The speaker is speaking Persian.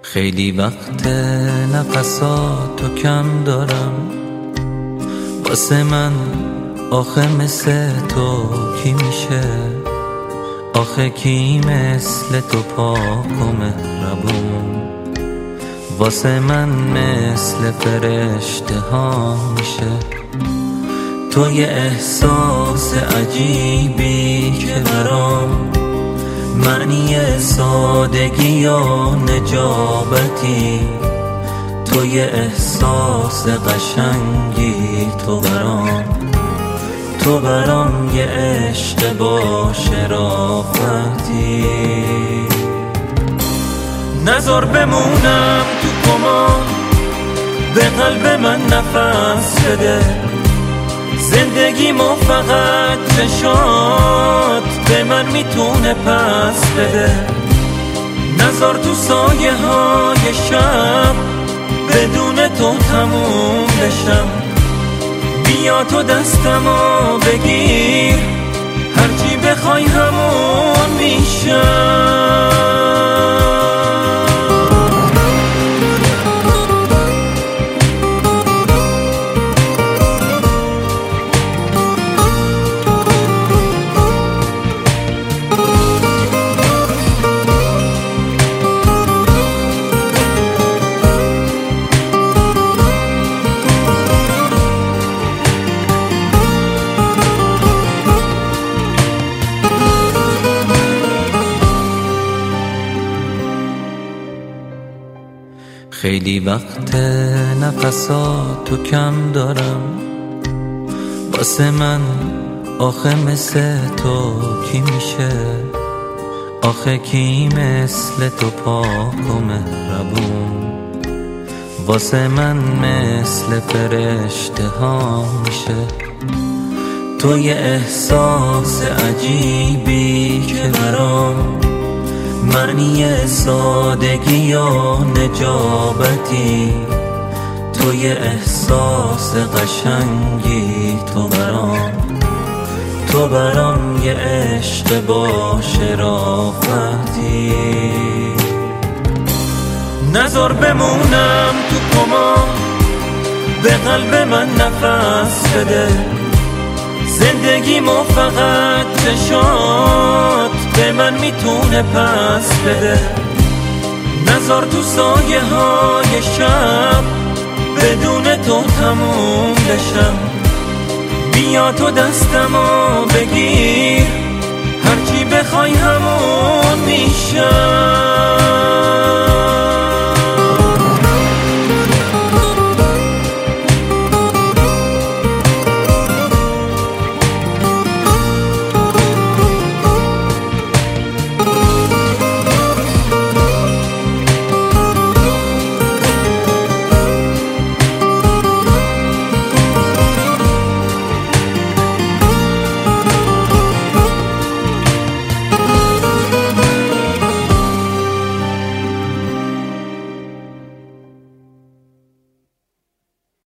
خیلی وقت نفساتو کم دارم، واسه من آخه مثل تو کی میشه؟ آخه کی مثل تو پاک و مهربون؟ واسه من مثل فرشته ها میشه؟ تو یه احساس عجیبی که برام معنی سادگی و نجابتی، تو یه احساس قشنگی، تو برام یه عشق با شرافتی. نذار بمونم تو کما، به قلب من نفس بده، زندگیمو فقط چشات به من میتونه پس بده. نذار تو سایه های شب بدون تو تموم بشم، بیا تو دستمو بگیر، هرچی بخوای همون میشم. خیلی وقت نفساتو کم دارم، واسه من آخه مثل تو کی میشه؟ آخه کی مثل تو پاک و مهربون؟ واسه من مثل فرشته ها میشه؟ تو یه احساس عجیبی که برام معنی سادگی و نجابتی، تو یه احساس قشنگی، تو برام یه عشق با شرافتی. نذار بمونم تو کما، به قلب من نفس بده، زندگیمو فقط چشات به من میتونه پس بده. نذار تو سایه های شب بدون تو تموم بشم، بیا تو دستمو بگیر، هرچی بخوای همون میشم.